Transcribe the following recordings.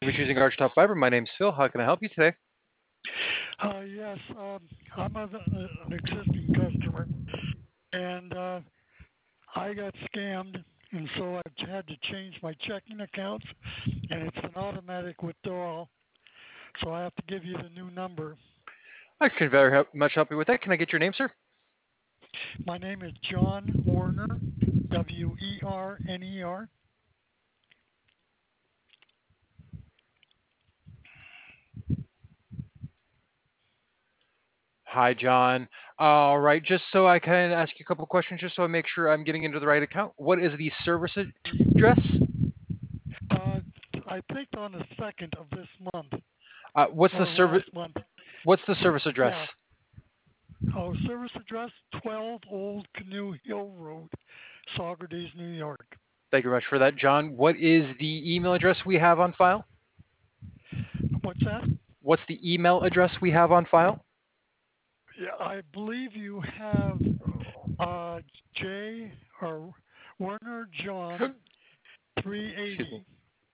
For choosing Archtop Fiber. My name's Phil. How can I help you today? Yes, I'm an existing customer, and I got scammed, and so I've had to change my checking accounts, and it's an automatic withdrawal. So I have to give you the new number. I can very much help you with that. Can I get your name, sir? My name is John Werner, Werner. Hi, John. All right, just so I can ask you a couple of questions, just so I make sure I'm getting into the right account. What is the service address? Uh, I think on the second of this month What's the or service? last month. What's the service Yeah. address? Oh, service address 12 Old Canoe Hill Road, Saugerties, New York. Thank you very much for that, John. What is the email address we have on file? What's that? What's the email address we have on file? Yeah, I believe you have uh, J or Werner John Excuse me. 380.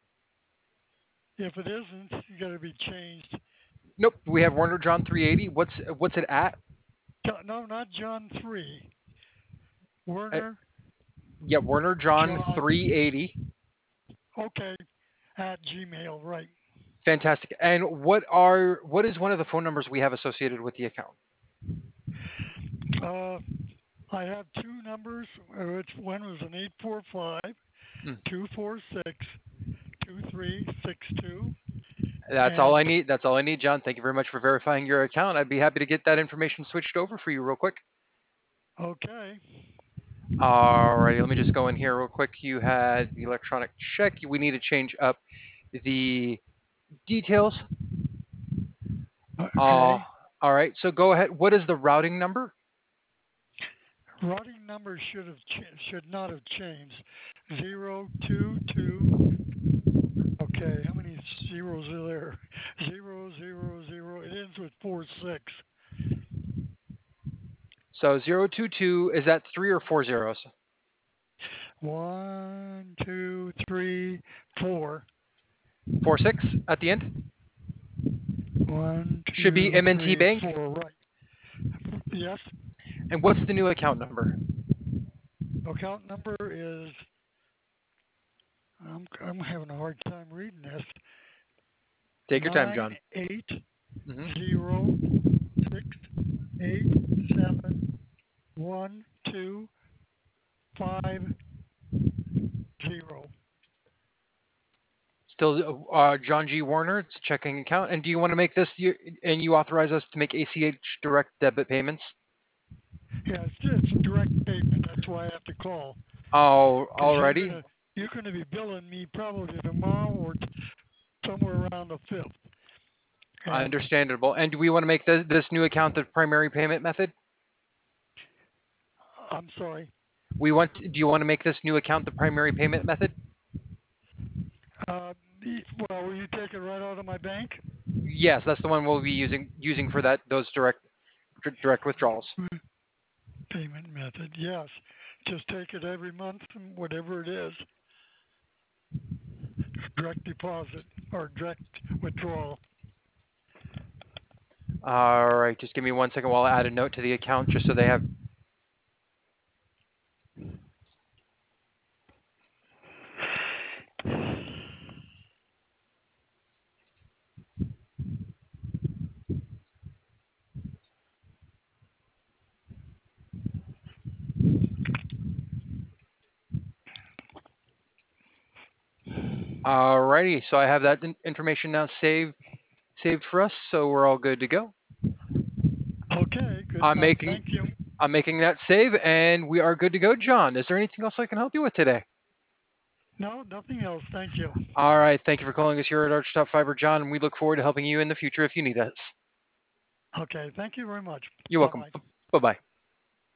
If it isn't, you got to be changed. Nope, we have Warner John 380. What's it at? No, not John 3. Uh, Werner yeah, Warner John John. 380. Okay, at Gmail, right? Fantastic. And what is one of the phone numbers we have associated with the account? Uh, I have two numbers. Which one was an 845 Mm, 246 2362, That's all and I need. That's all I need, John. Thank you very much for verifying your account. I'd be happy to get that information switched over for you real quick. okay, Alrighty, let me just go in here real quick. You had the electronic check. We need to change up the details. Uh, okay. all right, so go ahead. What is the routing number? Routing number should not have changed. 022. Okay, how many zeros are there? 000. It ends with 46. So 022, is that three or four zeros? One, two, three, four. 46 at the end? One, Should be two, M&T three, Bank. four. Right. Yes. And what's the new account number? Account number is. I'm having a hard time reading this. Take your time, Nine John. eight Hmm. 6871250. Still John G. Warner. It's a checking account. And do you want to make this, and you authorize us to make ACH direct debit payments? Yeah, it's a direct payment. That's why I have to call Oh, because alrighty. you're gonna be billing me probably tomorrow or somewhere around the fifth. And Understandable. And do we want to make this new account the primary payment method? I'm sorry. Do you want to make this new account the primary payment method? Uh, well, will you take it right out of my bank? Yes, that's the one we'll be using for those direct withdrawals. Payment method, yes. Just take it every month, whatever it is. Direct deposit or direct withdrawal. All right, just give me 1 second while I add a note to the account just so they have. Alrighty, so I have that information now saved for us, so we're all good to go. Okay, good I'm enough. making Thank you. I'm making that save, and we are good to go, John. Is there anything else I can help you with today? No, nothing else. Thank you. All right, thank you for calling us here at Archtop Fiber, John, and we look forward to helping you in the future if you need us. Okay, thank you very much. You're Bye welcome. bye. Bye bye.